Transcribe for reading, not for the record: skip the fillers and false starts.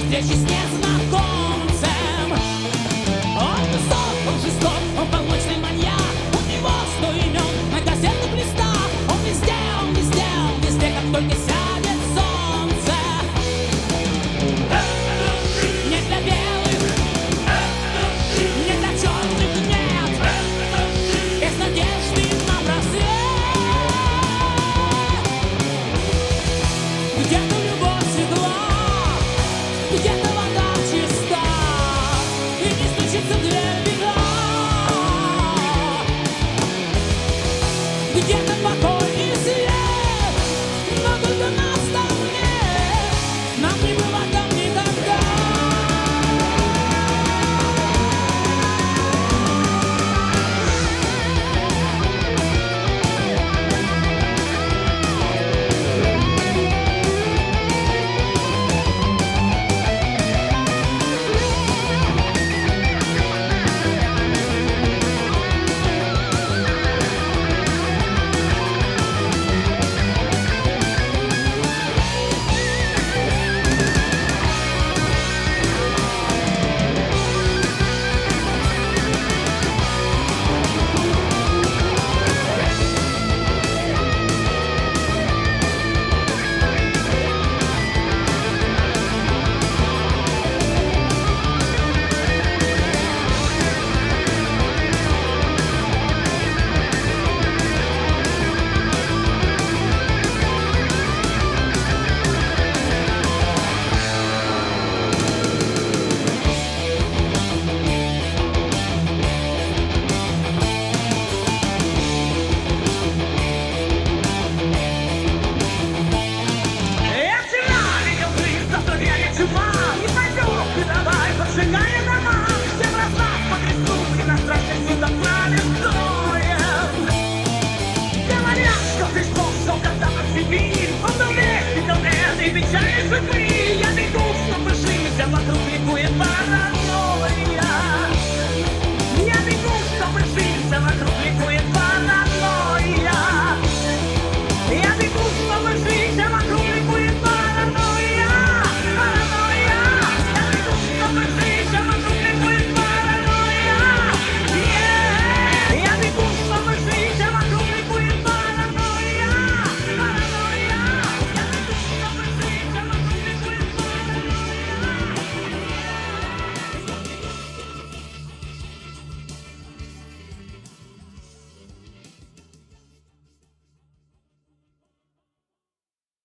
встречи с незнакомцем. Он высок, он жесток, он полночный маньяк. У него 100 имен на газетных листах. Он везде, он везде, он везде, как только сядет солнце. Не для белых, не для черных, нет. Без надежды на просвет. Где-то любовь светла, где-то вода чиста, и не стучится в дверь беда. Где-то покой и свет, но только нас там нет. Нам не бывать там никогда. Я вчера видел жизнь, зато верит чума. И пойдем, ты давай, поджигай дома. Всем раздав по кресту, и на страшный суд отправим стоем. Говорят, что ты способ, когда в Сибирь. Он был весь, видел этой печали судьбы.